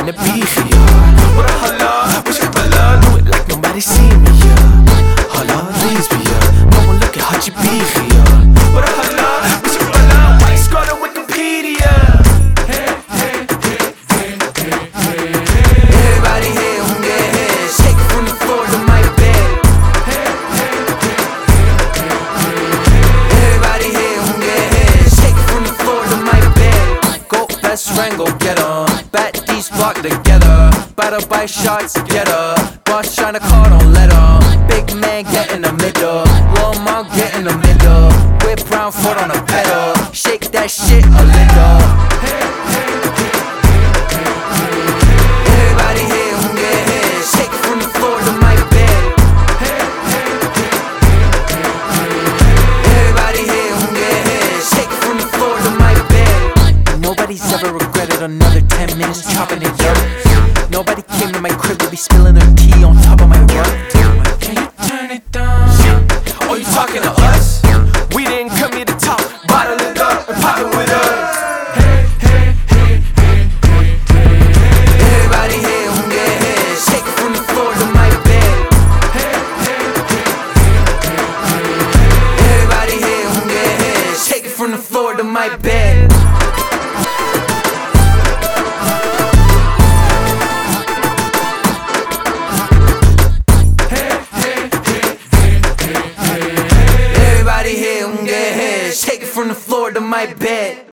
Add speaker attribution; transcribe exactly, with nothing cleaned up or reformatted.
Speaker 1: in the beef, yeah. What a holla, wish I could love, do it like nobody see me, yeah. Holla, leaves me, yeah. No one look at Hachi beef, yeah. What a holla, wish I could love, why you scroll to Wikipedia? Everybody here, who get head, shake it from the floor to my bed. Everybody here, who get head, shake it from the floor to my bed. Go best friend, go get 'em. Bat these block together. Battle by shots together. Boss tryna call, don't let 'em. Big man get in the middle. Lil' mom get in the middle. Whip round foot on a pedal. Shake that shit a little. Everybody here who get hit, shake it from the floor to my bed. Everybody here who get hit, shake it from the floor to my bed. Nobody's ever regretted another ten minutes chopping it up. Nobody came to my crib to be spilling their tea on top of my rug. Can you turn it down? Oh, you talking to us? We didn't come here to talk. Bottle it up and pop it with us. Everybody here who get hit, shake it from the floor to my bed. Everybody here who get hit, shake it from the floor to my bed. Everybody here who get hit, shake it from the floor to my bed.